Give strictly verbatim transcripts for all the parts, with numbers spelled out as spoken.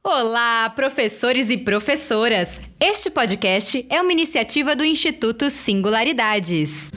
Olá, professores e professoras! Este podcast é uma iniciativa do Instituto Singularidades.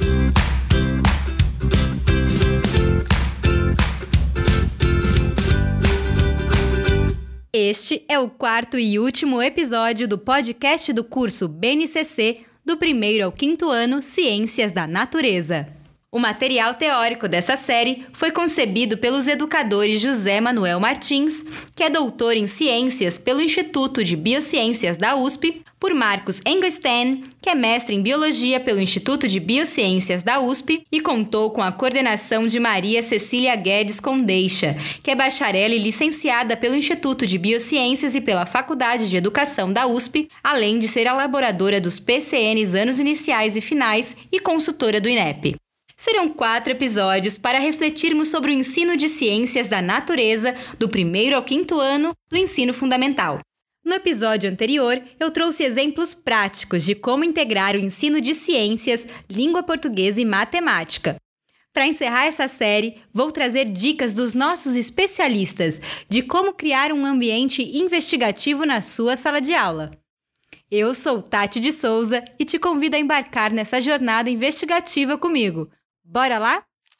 Este é o quarto e último episódio do podcast do curso B N C C do primeiro ao quinto ano Ciências da Natureza. O material teórico dessa série foi concebido pelos educadores José Manuel Martins, que é doutor em Ciências pelo Instituto de Biociências da U S P, por Marcos Engelstein, que é mestre em Biologia pelo Instituto de Biociências da U S P, e contou com a coordenação de Maria Cecília Guedes Condeixa, que é bacharel e licenciada pelo Instituto de Biociências e pela Faculdade de Educação da U S P, além de ser elaboradora dos P C Ns Anos Iniciais e Finais e consultora do I N E P. Serão quatro episódios para refletirmos sobre o ensino de ciências da natureza do primeiro ao quinto ano do ensino fundamental. No episódio anterior, eu trouxe exemplos práticos de como integrar o ensino de ciências, língua portuguesa e matemática. Para encerrar essa série, vou trazer dicas dos nossos especialistas de como criar um ambiente investigativo na sua sala de aula. Eu sou Tati de Souza e te convido a embarcar nessa jornada investigativa comigo. Bora lá?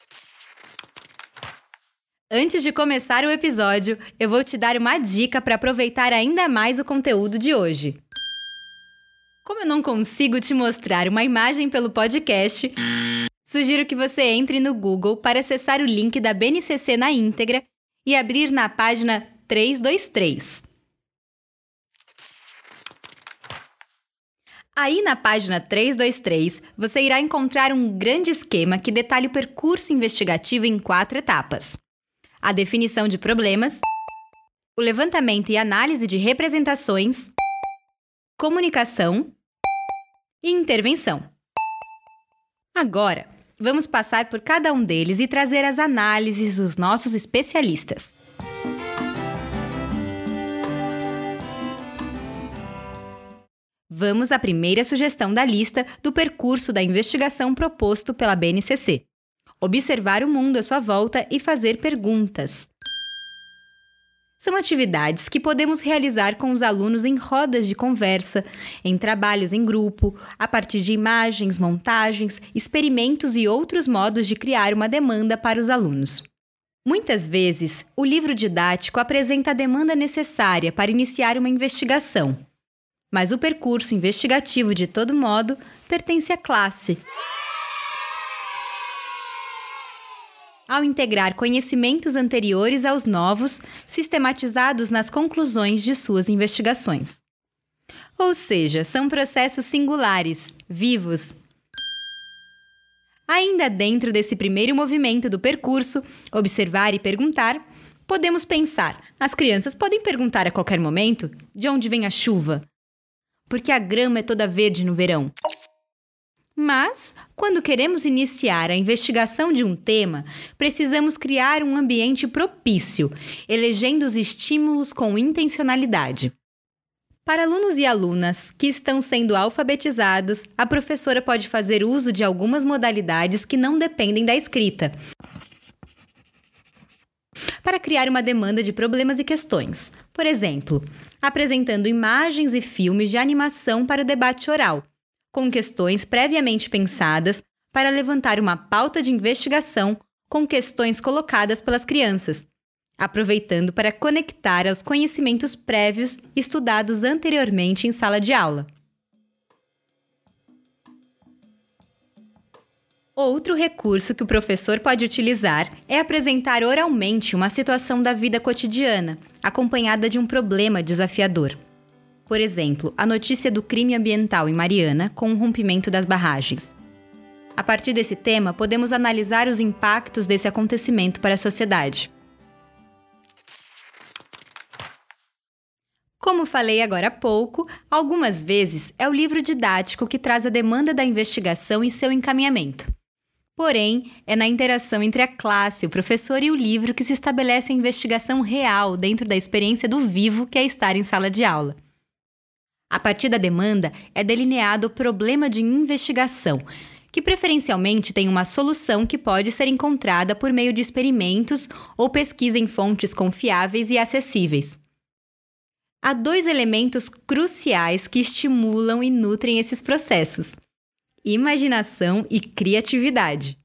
Antes de começar o episódio, eu vou te dar uma dica para aproveitar ainda mais o conteúdo de hoje. Como eu não consigo te mostrar uma imagem pelo podcast, sugiro que você entre no Google para acessar o link da B N C C na íntegra e abrir na página trezentos e vinte e três. Aí na página trezentos e vinte e três, você irá encontrar um grande esquema que detalha o percurso investigativo em quatro etapas: a definição de problemas, o levantamento e análise de representações, comunicação e intervenção. Agora, vamos passar por cada um deles e trazer as análises dos nossos especialistas. Vamos à primeira sugestão da lista do percurso da investigação proposto pela B N C C. Observar o mundo à sua volta e fazer perguntas. São atividades que podemos realizar com os alunos em rodas de conversa, em trabalhos em grupo, a partir de imagens, montagens, experimentos e outros modos de criar uma demanda para os alunos. Muitas vezes, o livro didático apresenta a demanda necessária para iniciar uma investigação. Mas o percurso investigativo, de todo modo, pertence à classe. Ao integrar conhecimentos anteriores aos novos, sistematizados nas conclusões de suas investigações. Ou seja, são processos singulares, vivos. Ainda dentro desse primeiro movimento do percurso, observar e perguntar, podemos pensar: as crianças podem perguntar a qualquer momento de onde vem a chuva? Porque a grama é toda verde no verão. Mas, quando queremos iniciar a investigação de um tema, precisamos criar um ambiente propício, elegendo os estímulos com intencionalidade. Para alunos e alunas que estão sendo alfabetizados, a professora pode fazer uso de algumas modalidades que não dependem da escrita, para criar uma demanda de problemas e questões. Por exemplo, apresentando imagens e filmes de animação para o debate oral, com questões previamente pensadas para levantar uma pauta de investigação com questões colocadas pelas crianças, aproveitando para conectar aos conhecimentos prévios estudados anteriormente em sala de aula. Outro recurso que o professor pode utilizar é apresentar oralmente uma situação da vida cotidiana, acompanhada de um problema desafiador. Por exemplo, a notícia do crime ambiental em Mariana com o rompimento das barragens. A partir desse tema, podemos analisar os impactos desse acontecimento para a sociedade. Como falei agora há pouco, algumas vezes é o livro didático que traz a demanda da investigação e seu encaminhamento. Porém, é na interação entre a classe, o professor e o livro que se estabelece a investigação real dentro da experiência do vivo que é estar em sala de aula. A partir da demanda, é delineado o problema de investigação, que preferencialmente tem uma solução que pode ser encontrada por meio de experimentos ou pesquisa em fontes confiáveis e acessíveis. há dois elementos cruciais que estimulam e nutrem esses processos: imaginação e criatividade.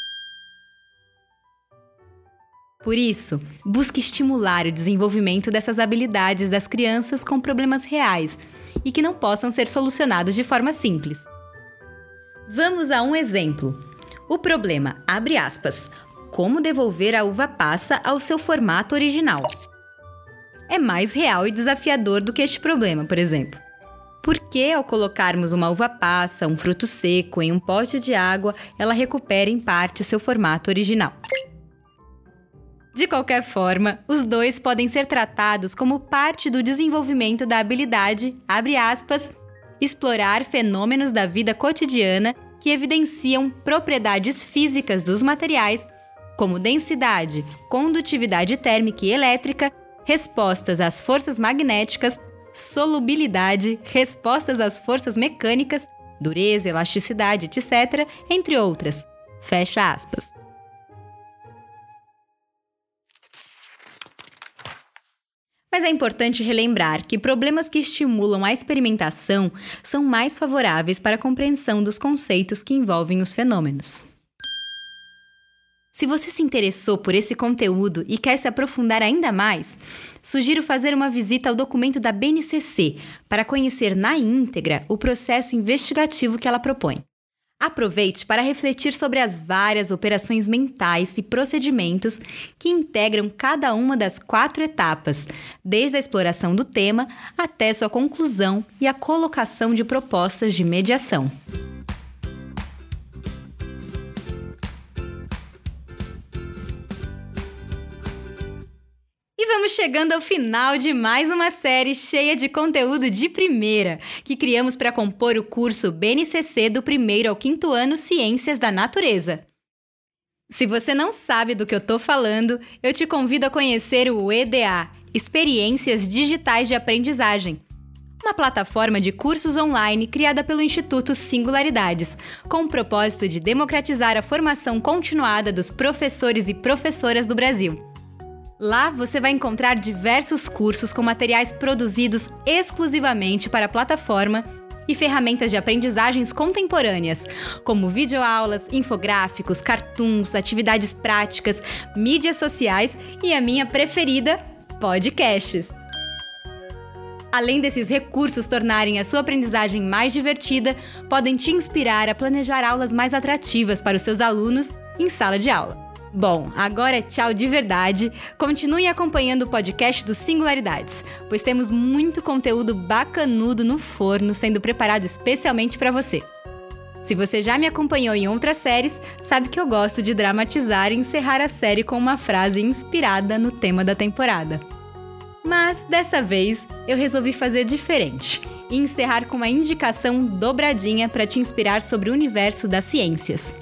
Por isso, busque estimular o desenvolvimento dessas habilidades das crianças com problemas reais e que não possam ser solucionados de forma simples. Vamos a um exemplo. O problema, abre aspas, como devolver a uva passa ao seu formato original. É mais real e desafiador do que este problema, por exemplo. Por que, ao colocarmos uma uva passa, um fruto seco, em um pote de água, ela recupera em parte o seu formato original? De qualquer forma, os dois podem ser tratados como parte do desenvolvimento da habilidade, abre aspas, explorar fenômenos da vida cotidiana que evidenciam propriedades físicas dos materiais, como densidade, condutividade térmica e elétrica, respostas às forças magnéticas, solubilidade, respostas às forças mecânicas, dureza, elasticidade, etcétera, entre outras. Fecha aspas. Mas é importante relembrar que problemas que estimulam a experimentação são mais favoráveis para a compreensão dos conceitos que envolvem os fenômenos. Se você se interessou por esse conteúdo e quer se aprofundar ainda mais, sugiro fazer uma visita ao documento da B N C C para conhecer na íntegra o processo investigativo que ela propõe. Aproveite para refletir sobre as várias operações mentais e procedimentos que integram cada uma das quatro etapas, desde a exploração do tema até sua conclusão e a colocação de propostas de mediação. E vamos chegando ao final de mais uma série cheia de conteúdo de primeira, que criamos para compor o curso B N C C do primeiro ao quinto ano Ciências da Natureza. Se você não sabe do que eu estou falando, eu te convido a conhecer o E D A, Experiências Digitais de Aprendizagem, uma plataforma de cursos online criada pelo Instituto Singularidades, com o propósito de democratizar a formação continuada dos professores e professoras do Brasil. Lá você vai encontrar diversos cursos com materiais produzidos exclusivamente para a plataforma e ferramentas de aprendizagens contemporâneas, como videoaulas, infográficos, cartoons, atividades práticas, mídias sociais e a minha preferida, podcasts. Além desses recursos tornarem a sua aprendizagem mais divertida, podem te inspirar a planejar aulas mais atrativas para os seus alunos em sala de aula. Bom, agora é tchau de verdade. Continue acompanhando o podcast do Singularidades, pois temos muito conteúdo bacanudo no forno sendo preparado especialmente para você. Se você já me acompanhou em outras séries, sabe que eu gosto de dramatizar e encerrar a série com uma frase inspirada no tema da temporada. Mas, dessa vez, eu resolvi fazer diferente e encerrar com uma indicação dobradinha para te inspirar sobre o universo das ciências.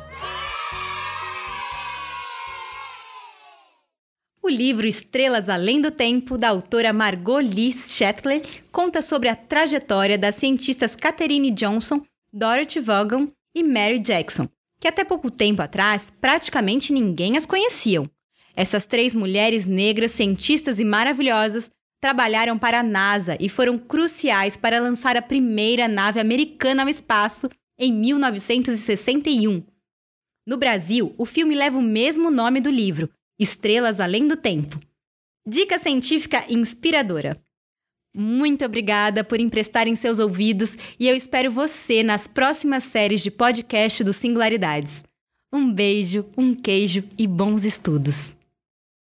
O livro Estrelas Além do Tempo, da autora Margot Liz Chatelain, conta sobre a trajetória das cientistas Catherine Johnson, Dorothy Vaughan e Mary Jackson, que até pouco tempo atrás praticamente ninguém as conheciam. Essas três mulheres negras, cientistas e maravilhosas, trabalharam para a NASA e foram cruciais para lançar a primeira nave americana ao espaço em mil novecentos e sessenta e um. No Brasil, o filme leva o mesmo nome do livro, Estrelas Além do Tempo. Dica científica inspiradora. Muito obrigada por emprestarem seus ouvidos e eu espero você nas próximas séries de podcast do Singularidades. Um beijo, um queijo e bons estudos!